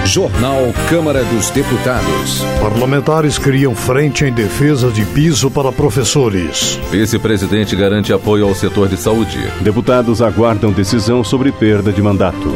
Jornal Câmara dos Deputados. Parlamentares criam frente em defesa de piso para professores. Vice-presidente garante apoio ao setor de saúde. Deputados aguardam decisão sobre perda de mandato.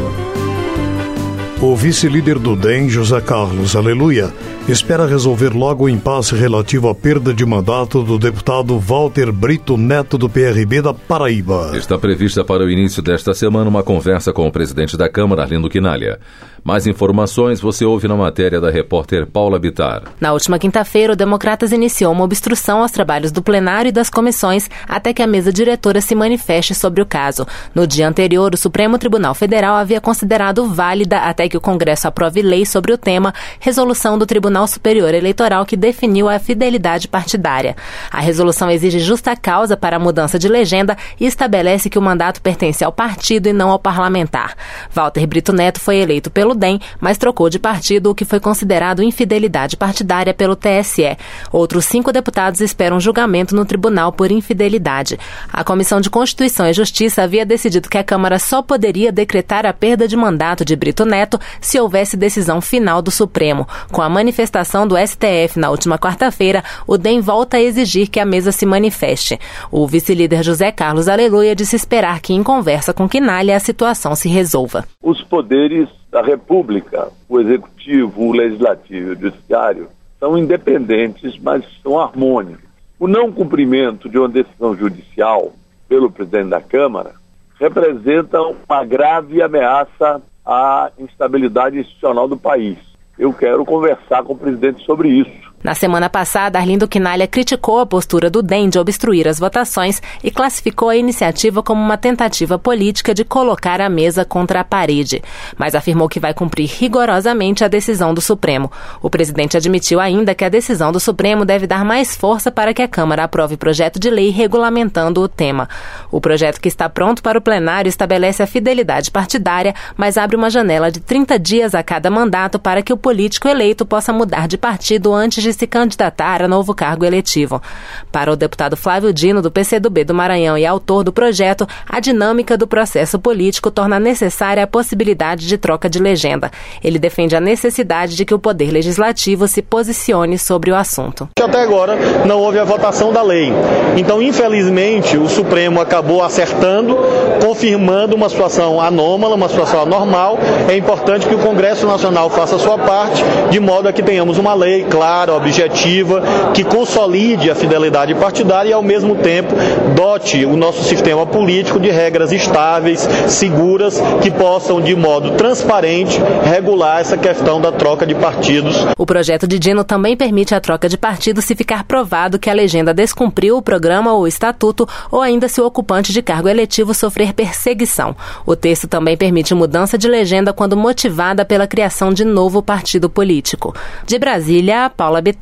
O vice-líder do DEM, José Carlos Aleluia, espera resolver logo o impasse relativo à perda de mandato do deputado Walter Brito Neto, do PRB da Paraíba. Está prevista para o início desta semana uma conversa com o presidente da Câmara, Arlindo Quinalha. Mais informações você ouve na matéria da repórter Paula Bittar. Na última quinta-feira, o Democratas iniciou uma obstrução aos trabalhos do plenário e das comissões até que a mesa diretora se manifeste sobre o caso. No dia anterior, o Supremo Tribunal Federal havia considerado válida, até que o Congresso aprove lei sobre o tema, resolução do Tribunal Superior Eleitoral que definiu a fidelidade partidária. A resolução exige justa causa para a mudança de legenda e estabelece que o mandato pertence ao partido e não ao parlamentar. Walter Brito Neto foi eleito pelo DEM, mas trocou de partido, o que foi considerado infidelidade partidária pelo TSE. Outros 5 deputados esperam julgamento no tribunal por infidelidade. A Comissão de Constituição e Justiça havia decidido que a Câmara só poderia decretar a perda de mandato de Brito Neto se houvesse decisão final do Supremo. Com a manifestação do STF na última quarta-feira, o DEM volta a exigir que a mesa se manifeste. O vice-líder José Carlos Aleluia disse esperar que, em conversa com Quinalha, a situação se resolva. Os poderes da República, o Executivo, o Legislativo e o Judiciário, são independentes, mas são harmônicos. O não cumprimento de uma decisão judicial pelo presidente da Câmara representa uma grave ameaça à instabilidade institucional do país. Eu quero conversar com o presidente sobre isso. Na semana passada, Arlindo Quinalha criticou a postura do DEM de obstruir as votações e classificou a iniciativa como uma tentativa política de colocar a mesa contra a parede, mas afirmou que vai cumprir rigorosamente a decisão do Supremo. O presidente admitiu ainda que a decisão do Supremo deve dar mais força para que a Câmara aprove projeto de lei regulamentando o tema. O projeto, que está pronto para o plenário, estabelece a fidelidade partidária, mas abre uma janela de 30 dias a cada mandato para que o político eleito possa mudar de partido antes de se candidatar a novo cargo eletivo. Para o deputado Flávio Dino, do PCdoB do Maranhão e autor do projeto, a dinâmica do processo político torna necessária a possibilidade de troca de legenda. Ele defende a necessidade de que o Poder Legislativo se posicione sobre o assunto. Até agora não houve a votação da lei. Então, infelizmente, o Supremo acabou acertando, confirmando uma situação anômala, uma situação anormal. É importante que o Congresso Nacional faça a sua parte, de modo a que tenhamos uma lei clara, objetiva, que consolide a fidelidade partidária e, ao mesmo tempo, dote o nosso sistema político de regras estáveis, seguras, que possam, de modo transparente, regular essa questão da troca de partidos. O projeto de Dino também permite a troca de partido se ficar provado que a legenda descumpriu o programa ou o estatuto, ou ainda se o ocupante de cargo eletivo sofrer perseguição. O texto também permite mudança de legenda quando motivada pela criação de novo partido político. De Brasília, Paula Bittar.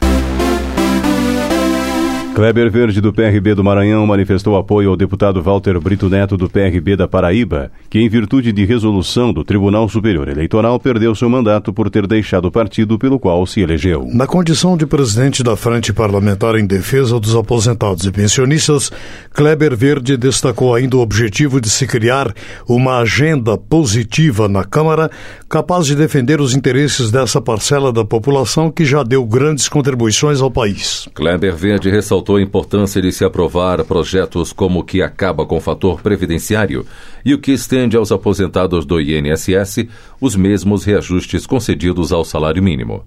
Kleber Verde, do PRB do Maranhão, manifestou apoio ao deputado Walter Brito Neto, do PRB da Paraíba, que, em virtude de resolução do Tribunal Superior Eleitoral, perdeu seu mandato por ter deixado o partido pelo qual se elegeu. Na condição de presidente da Frente Parlamentar em Defesa dos Aposentados e Pensionistas, Kleber Verde destacou ainda o objetivo de se criar uma agenda positiva na Câmara, capaz de defender os interesses dessa parcela da população que já deu grandes contribuições ao país. Kleber Verde ressaltou a importância de se aprovar projetos como o que acaba com o fator previdenciário e o que estende aos aposentados do INSS os mesmos reajustes concedidos ao salário mínimo.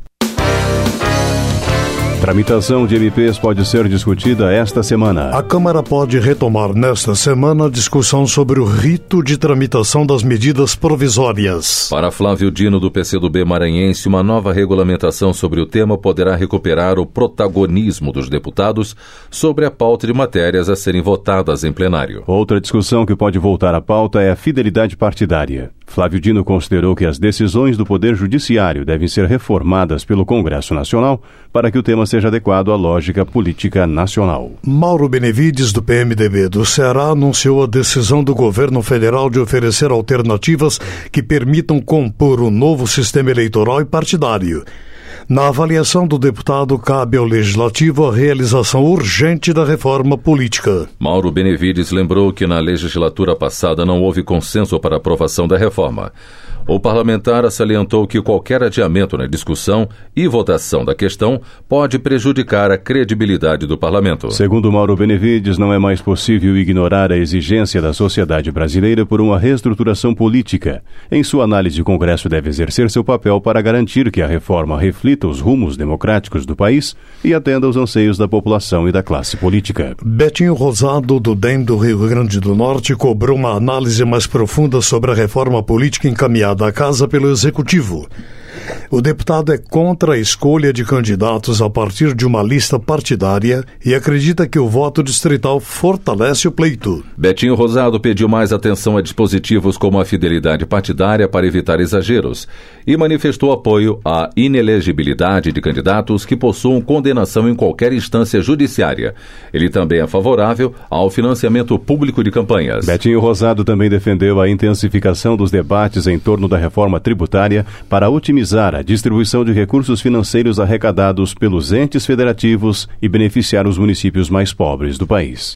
Tramitação de MPs pode ser discutida esta semana. A Câmara pode retomar nesta semana a discussão sobre o rito de tramitação das medidas provisórias. Para Flávio Dino, do PCdoB maranhense, uma nova regulamentação sobre o tema poderá recuperar o protagonismo dos deputados sobre a pauta de matérias a serem votadas em plenário. Outra discussão que pode voltar à pauta é a fidelidade partidária. Flávio Dino considerou que as decisões do Poder Judiciário devem ser reformadas pelo Congresso Nacional para que o tema seja adequado à lógica política nacional. Mauro Benevides, do PMDB do Ceará, anunciou a decisão do governo federal de oferecer alternativas que permitam compor um novo sistema eleitoral e partidário. Na avaliação do deputado, cabe ao Legislativo a realização urgente da reforma política. Mauro Benevides lembrou que na legislatura passada não houve consenso para a aprovação da reforma. O parlamentar salientou que qualquer adiamento na discussão e votação da questão pode prejudicar a credibilidade do parlamento. Segundo Mauro Benevides, não é mais possível ignorar a exigência da sociedade brasileira por uma reestruturação política. Em sua análise, o Congresso deve exercer seu papel para garantir que a reforma reflita os rumos democráticos do país e atenda aos anseios da população e da classe política. Betinho Rosado, do DEM do Rio Grande do Norte, cobrou uma análise mais profunda sobre a reforma política encaminhada à casa pelo Executivo. O deputado é contra a escolha de candidatos a partir de uma lista partidária e acredita que o voto distrital fortalece o pleito. Betinho Rosado pediu mais atenção a dispositivos como a fidelidade partidária para evitar exageros e manifestou apoio à inelegibilidade de candidatos que possuam condenação em qualquer instância judiciária. Ele também é favorável ao financiamento público de campanhas. Betinho Rosado também defendeu a intensificação dos debates em torno da reforma tributária para otimizar a distribuição de recursos financeiros arrecadados pelos entes federativos e beneficiar os municípios mais pobres do país.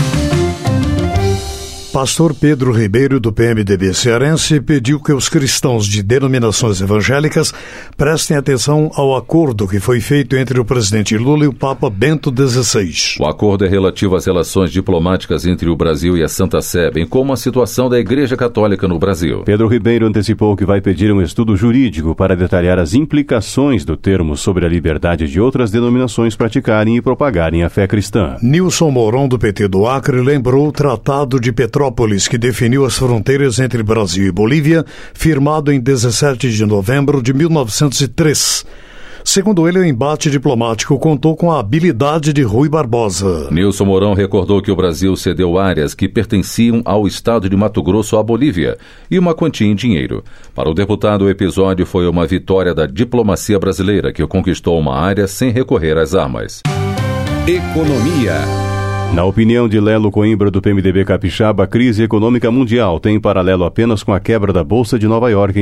Pastor Pedro Ribeiro, do PMDB cearense, pediu que os cristãos de denominações evangélicas prestem atenção ao acordo que foi feito entre o presidente Lula e o Papa Bento XVI. O acordo é relativo às relações diplomáticas entre o Brasil e a Santa Sé, bem como a situação da Igreja Católica no Brasil. Pedro Ribeiro antecipou que vai pedir um estudo jurídico para detalhar as implicações do termo sobre a liberdade de outras denominações praticarem e propagarem a fé cristã. Nilson Mourão, do PT do Acre, lembrou o Tratado de Petrópolis, que definiu as fronteiras entre Brasil e Bolívia, firmado em 17 de novembro de 1903. Segundo ele, o embate diplomático contou com a habilidade de Rui Barbosa. Nilson Mourão recordou que o Brasil cedeu áreas que pertenciam ao estado de Mato Grosso à Bolívia e uma quantia em dinheiro. Para o deputado, o episódio foi uma vitória da diplomacia brasileira, que conquistou uma área sem recorrer às armas. Economia. Na opinião de Lelo Coimbra, do PMDB capixaba, a crise econômica mundial tem paralelo apenas com a quebra da Bolsa de Nova York em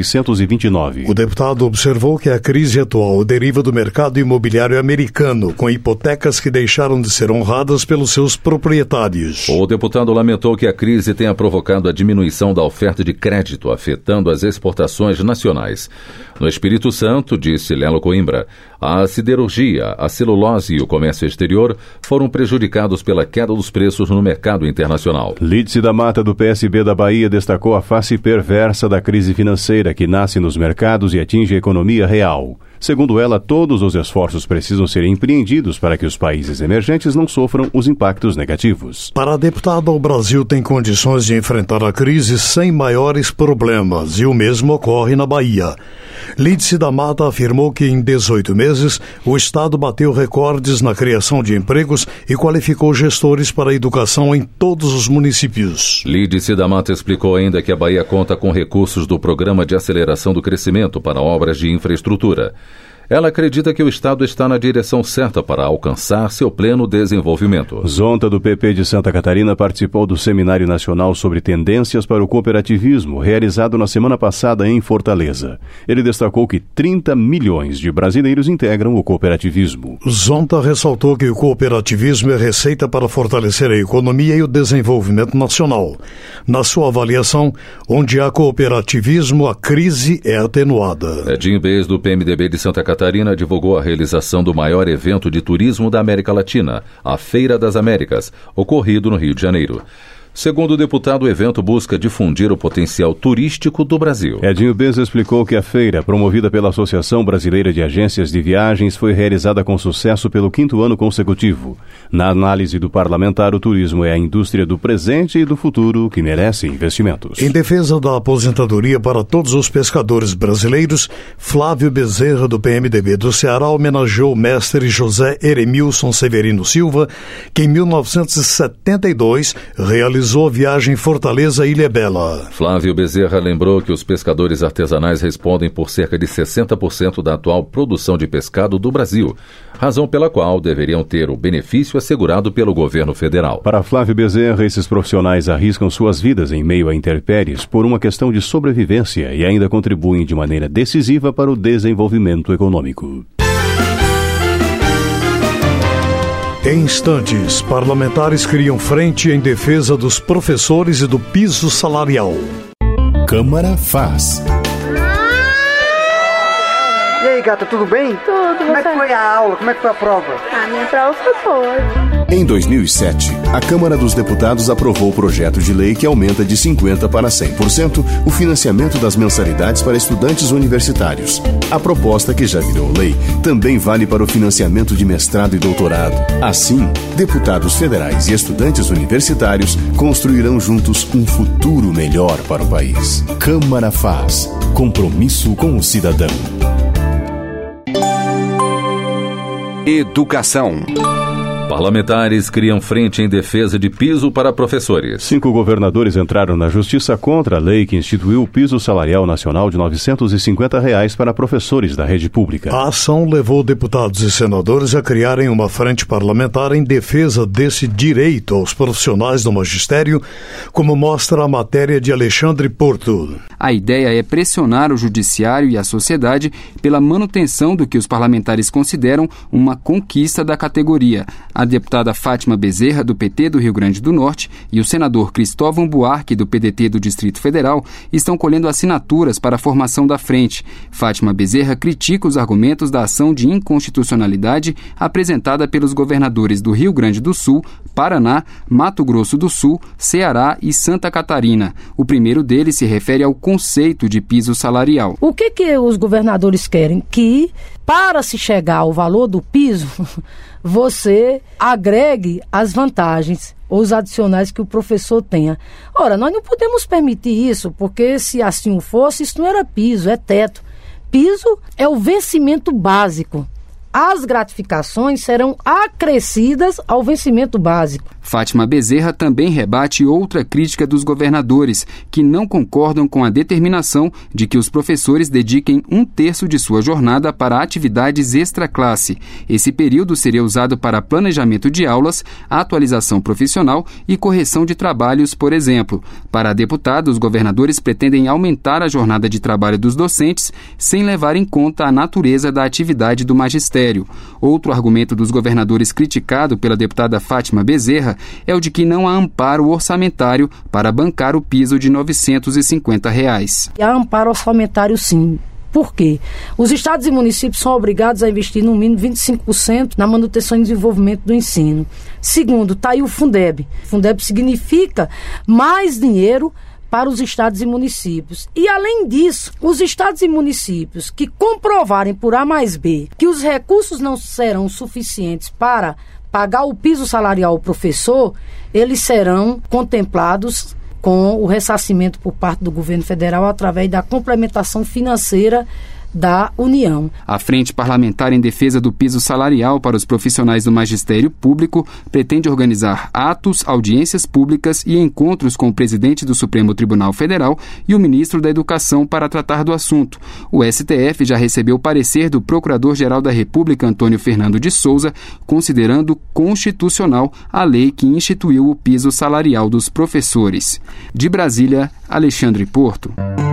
1929. O deputado observou que a crise atual deriva do mercado imobiliário americano, com hipotecas que deixaram de ser honradas pelos seus proprietários. O deputado lamentou que a crise tenha provocado a diminuição da oferta de crédito, afetando as exportações nacionais. No Espírito Santo, disse Lelo Coimbra, a siderurgia, a celulose e o comércio exterior foram prejudicados pela queda dos preços no mercado internacional. Lídice da Mata, do PSB da Bahia, destacou a face perversa da crise financeira que nasce nos mercados e atinge a economia real. Segundo ela, todos os esforços precisam ser empreendidos para que os países emergentes não sofram os impactos negativos. Para a deputada, o Brasil tem condições de enfrentar a crise sem maiores problemas, e o mesmo ocorre na Bahia. Lídice da Mata afirmou que em 18 meses o Estado bateu recordes na criação de empregos e qualificou gestores para a educação em todos os municípios. Lídice da Mata explicou ainda que a Bahia conta com recursos do Programa de Aceleração do Crescimento para obras de infraestrutura. Ela acredita que o Estado está na direção certa para alcançar seu pleno desenvolvimento. Zonta, do PP de Santa Catarina, participou do Seminário Nacional sobre Tendências para o Cooperativismo, realizado na semana passada em Fortaleza. Ele destacou que 30 milhões de brasileiros integram o cooperativismo. Zonta ressaltou que o cooperativismo é receita para fortalecer a economia e o desenvolvimento nacional. Na sua avaliação, onde há cooperativismo, a crise é atenuada. Edinho Bez, do PMDB de Santa Catarina, divulgou a realização do maior evento de turismo da América Latina, a Feira das Américas, ocorrido no Rio de Janeiro. Segundo o deputado, o evento busca difundir o potencial turístico do Brasil. Edinho Bez explicou que a feira, promovida pela Associação Brasileira de Agências de Viagens, foi realizada com sucesso pelo 5º ano consecutivo. Na análise do parlamentar, o turismo é a indústria do presente e do futuro que merece investimentos. Em defesa da aposentadoria para todos os pescadores brasileiros, Flávio Bezerra, do PMDB do Ceará, homenageou o mestre José Eremilson Severino Silva, que em 1972 realizou a viagem Fortaleza-Ilhabela. Flávio Bezerra lembrou que os pescadores artesanais respondem por cerca de 60% da atual produção de pescado do Brasil, razão pela qual deveriam ter o benefício assegurado pelo governo federal. Para Flávio Bezerra, esses profissionais arriscam suas vidas em meio a intempéries por uma questão de sobrevivência e ainda contribuem de maneira decisiva para o desenvolvimento econômico. Em instantes, parlamentares criam frente em defesa dos professores e do piso salarial. Câmara faz. E aí, gata, tudo bem? Tudo. Como é que foi a aula? Como é que foi a prova? A minha prova foi boa. Em 2007, a Câmara dos Deputados aprovou o projeto de lei que aumenta de 50% para 100% o financiamento das mensalidades para estudantes universitários. A proposta, que já virou lei, também vale para o financiamento de mestrado e doutorado. Assim, deputados federais e estudantes universitários construirão juntos um futuro melhor para o país. Câmara faz. Compromisso com o cidadão. Educação. Parlamentares criam frente em defesa de piso para professores. 5 governadores entraram na justiça contra a lei que instituiu o piso salarial nacional de R$ 950 para professores da rede pública. A ação levou deputados e senadores a criarem uma frente parlamentar em defesa desse direito aos profissionais do magistério, como mostra a matéria de Alexandre Porto. A ideia é pressionar o judiciário e a sociedade pela manutenção do que os parlamentares consideram uma conquista da categoria. A deputada Fátima Bezerra, do PT do Rio Grande do Norte, e o senador Cristóvão Buarque, do PDT do Distrito Federal, estão colhendo assinaturas para a formação da frente. Fátima Bezerra critica os argumentos da ação de inconstitucionalidade apresentada pelos governadores do Rio Grande do Sul, Paraná, Mato Grosso do Sul, Ceará e Santa Catarina. O primeiro deles se refere ao conceito de piso salarial. O que os governadores querem? Que, para se chegar ao valor do piso, você agregue as vantagens ou os adicionais que o professor tenha. Ora, nós não podemos permitir isso, porque se assim fosse, isso não era piso, é teto. Piso é o vencimento básico. As gratificações serão acrescidas ao vencimento básico. Fátima Bezerra também rebate outra crítica dos governadores, que não concordam com a determinação de que os professores dediquem 1/3 de sua jornada para atividades extraclasse. Esse período seria usado para planejamento de aulas, atualização profissional e correção de trabalhos, por exemplo. Para a deputada, os governadores pretendem aumentar a jornada de trabalho dos docentes, sem levar em conta a natureza da atividade do magistério. Outro argumento dos governadores criticado pela deputada Fátima Bezerra é o de que não há amparo orçamentário para bancar o piso de R$ 950. Há amparo orçamentário, sim. Por quê? Os estados e municípios são obrigados a investir no mínimo 25% na manutenção e desenvolvimento do ensino. Segundo, está aí o Fundeb. Fundeb significa mais dinheiro para os estados e municípios. E, além disso, os estados e municípios que comprovarem por A mais B que os recursos não serão suficientes para pagar o piso salarial ao professor, eles serão contemplados com o ressarcimento por parte do governo federal através da complementação financeira da União. A Frente Parlamentar em Defesa do Piso Salarial para os Profissionais do Magistério Público pretende organizar atos, audiências públicas e encontros com o presidente do Supremo Tribunal Federal e o ministro da Educação para tratar do assunto. O STF já recebeu o parecer do Procurador-Geral da República, Antônio Fernando de Souza, considerando constitucional a lei que instituiu o piso salarial dos professores. De Brasília, Alexandre Porto.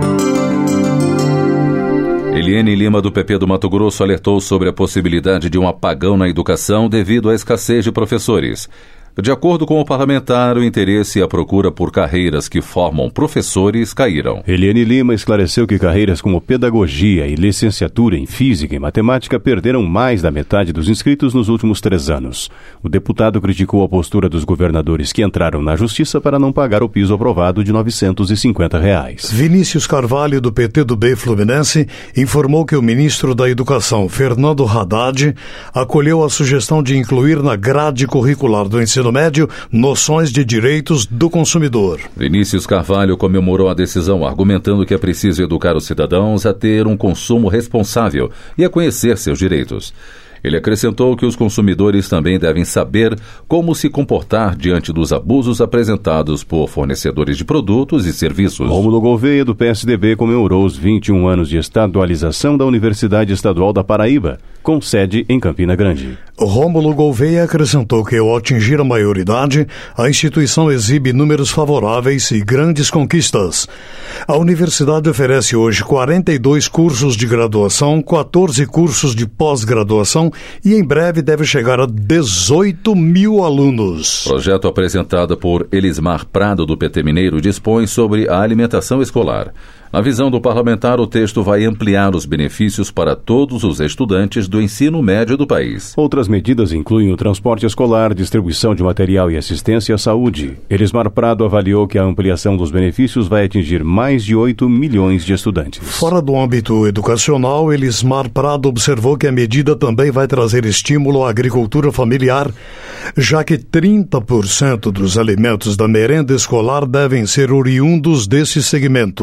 Eliane Lima, do PP do Mato Grosso, alertou sobre a possibilidade de um apagão na educação devido à escassez de professores. De acordo com o parlamentar, o interesse e a procura por carreiras que formam professores caíram. Eliane Lima esclareceu que carreiras como pedagogia e licenciatura em física e matemática perderam mais da metade dos inscritos nos últimos 3 anos. O deputado criticou a postura dos governadores que entraram na justiça para não pagar o piso aprovado de R$ 950. Vinícius Carvalho, do PT do B Fluminense, informou que o ministro da Educação, Fernando Haddad, acolheu a sugestão de incluir na grade curricular do ensino médio noções de direitos do consumidor. Vinícius Carvalho comemorou a decisão, argumentando que é preciso educar os cidadãos a ter um consumo responsável e a conhecer seus direitos. Ele acrescentou que os consumidores também devem saber como se comportar diante dos abusos apresentados por fornecedores de produtos e serviços. Rômulo Gouveia, do PSDB, comemorou os 21 anos de estadualização da Universidade Estadual da Paraíba, com sede em Campina Grande. Rômulo Gouveia acrescentou que, ao atingir a maioridade, a instituição exibe números favoráveis e grandes conquistas. A universidade oferece hoje 42 cursos de graduação, 14 cursos de pós-graduação e em breve deve chegar a 18 mil alunos. Projeto apresentado por Elismar Prado, do PT Mineiro, dispõe sobre a alimentação escolar. Na visão do parlamentar, o texto vai ampliar os benefícios para todos os estudantes do ensino médio do país. Outras medidas incluem o transporte escolar, distribuição de material e assistência à saúde. Elismar Prado avaliou que a ampliação dos benefícios vai atingir mais de 8 milhões de estudantes. Fora do âmbito educacional, Elismar Prado observou que a medida também vai trazer estímulo à agricultura familiar, já que 30% dos alimentos da merenda escolar devem ser oriundos desse segmento.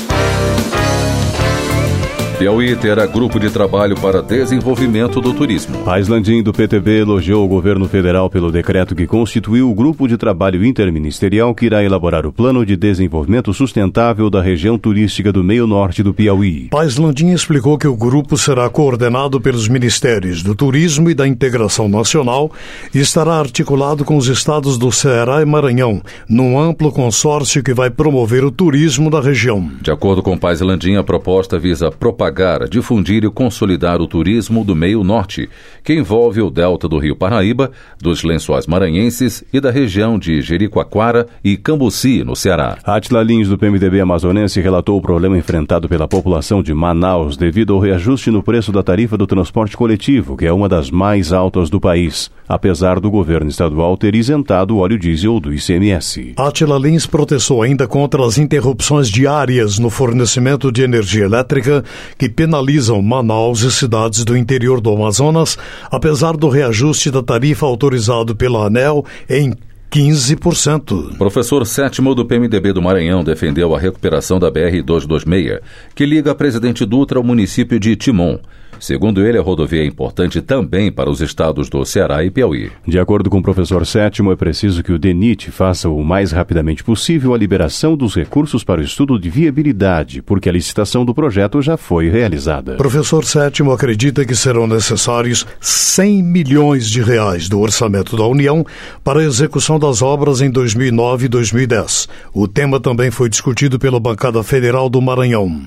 Piauí terá grupo de trabalho para desenvolvimento do turismo. Paz Landim, do PTB, elogiou o governo federal pelo decreto que constituiu o grupo de trabalho interministerial que irá elaborar o plano de desenvolvimento sustentável da região turística do meio norte do Piauí. Paz Landim explicou que o grupo será coordenado pelos Ministérios do Turismo e da Integração Nacional e estará articulado com os estados do Ceará e Maranhão, num amplo consórcio que vai promover o turismo da região. De acordo com Paz Landim, a proposta visa propagar, difundir e consolidar o turismo do meio norte, que envolve o delta do Rio Paraíba, dos Lençóis Maranhenses e da região de Jericoacoara e Cambuci, no Ceará. Átila Lins, do PMDB amazonense, relatou o problema enfrentado pela população de Manaus devido ao reajuste no preço da tarifa do transporte coletivo, que é uma das mais altas do país, apesar do governo estadual ter isentado o óleo diesel do ICMS. Átila Lins protestou ainda contra as interrupções diárias no fornecimento de energia elétrica que penalizam Manaus e cidades do interior do Amazonas, apesar do reajuste da tarifa autorizado pela ANEEL em 15%. Professor Sétimo, do PMDB do Maranhão, defendeu a recuperação da BR-226, que liga a Presidente Dutra ao município de Timon. Segundo ele, a rodovia é importante também para os estados do Ceará e Piauí. De acordo com o professor Sétimo, é preciso que o DENIT faça o mais rapidamente possível a liberação dos recursos para o estudo de viabilidade, porque a licitação do projeto já foi realizada. Professor Sétimo acredita que serão necessários 100 milhões de reais do orçamento da União para a execução das obras em 2009 e 2010. O tema também foi discutido pela bancada federal do Maranhão.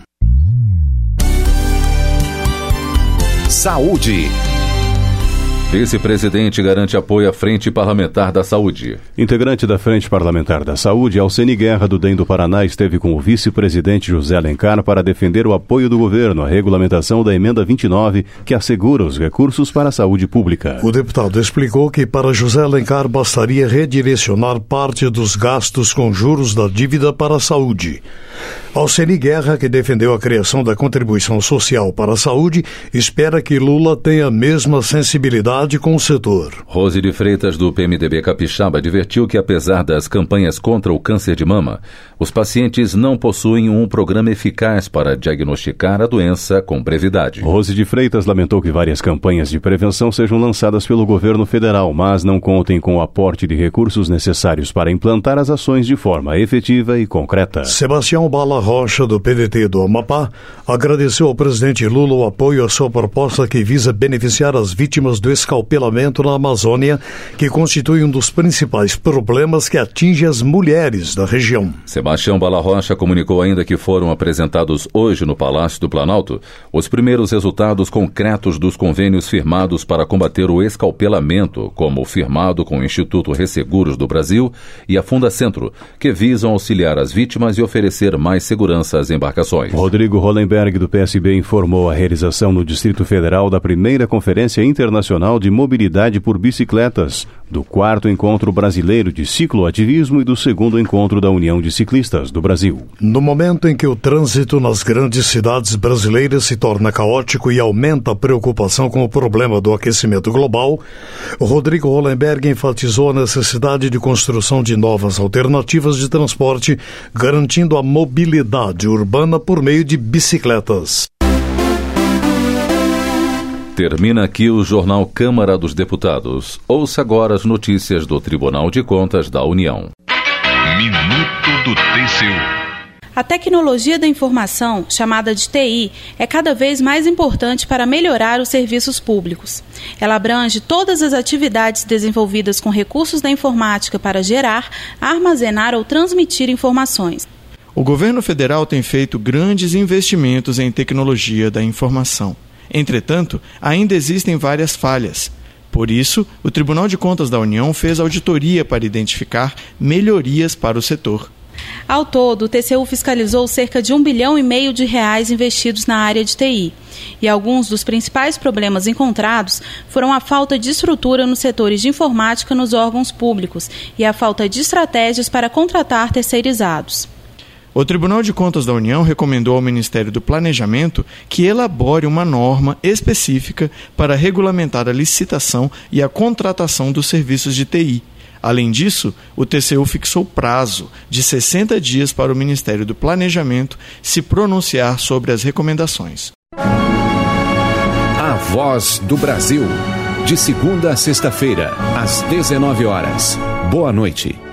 Saúde. Vice-presidente garante apoio à Frente Parlamentar da Saúde. Integrante da Frente Parlamentar da Saúde, Alcene Guerra, do DEM do Paraná, esteve com o vice-presidente José Alencar para defender o apoio do governo à regulamentação da Emenda 29, que assegura os recursos para a saúde pública. O deputado explicou que para José Alencar bastaria redirecionar parte dos gastos com juros da dívida para a saúde. Alcene Guerra, que defendeu a criação da contribuição social para a saúde, espera que Lula tenha a mesma sensibilidade com o setor. Rose de Freitas, do PMDB Capixaba, advertiu que, apesar das campanhas contra o câncer de mama, os pacientes não possuem um programa eficaz para diagnosticar a doença com brevidade. Rose de Freitas lamentou que várias campanhas de prevenção sejam lançadas pelo governo federal, mas não contem com o aporte de recursos necessários para implantar as ações de forma efetiva e concreta. Sebastião Bala Rocha, do PDT do Amapá, agradeceu ao presidente Lula o apoio à sua proposta que visa beneficiar as vítimas do escalpelamento na Amazônia, que constitui um dos principais problemas que atinge as mulheres da região. Sebastião Bala Rocha comunicou ainda que foram apresentados hoje no Palácio do Planalto os primeiros resultados concretos dos convênios firmados para combater o escalpelamento, como o firmado com o Instituto Resseguros do Brasil e a Fundacentro, que visam auxiliar as vítimas e oferecer mais segurança às embarcações. Rodrigo Hollenberg, do PSB, informou a realização no Distrito Federal da primeira Conferência Internacional de Mobilidade por Bicicletas, do 4º Encontro Brasileiro de Cicloativismo e do 2º Encontro da União de Ciclistas do Brasil. No momento em que o trânsito nas grandes cidades brasileiras se torna caótico e aumenta a preocupação com o problema do aquecimento global, Rodrigo Hollenberg enfatizou a necessidade de construção de novas alternativas de transporte, garantindo a mobilidade urbana por meio de bicicletas. Termina aqui o Jornal Câmara dos Deputados. Ouça agora as notícias do Tribunal de Contas da União. Minuto do TCU. A tecnologia da informação, chamada de TI, é cada vez mais importante para melhorar os serviços públicos. Ela abrange todas as atividades desenvolvidas com recursos da informática para gerar, armazenar ou transmitir informações. O governo federal tem feito grandes investimentos em tecnologia da informação. Entretanto, ainda existem várias falhas. Por isso, o Tribunal de Contas da União fez auditoria para identificar melhorias para o setor. Ao todo, o TCU fiscalizou cerca de R$1,5 bilhão de reais investidos na área de TI. E alguns dos principais problemas encontrados foram a falta de estrutura nos setores de informática nos órgãos públicos e a falta de estratégias para contratar terceirizados. O Tribunal de Contas da União recomendou ao Ministério do Planejamento que elabore uma norma específica para regulamentar a licitação e a contratação dos serviços de TI. Além disso, o TCU fixou prazo de 60 dias para o Ministério do Planejamento se pronunciar sobre as recomendações. A Voz do Brasil. De segunda a sexta-feira, às 19 horas. Boa noite.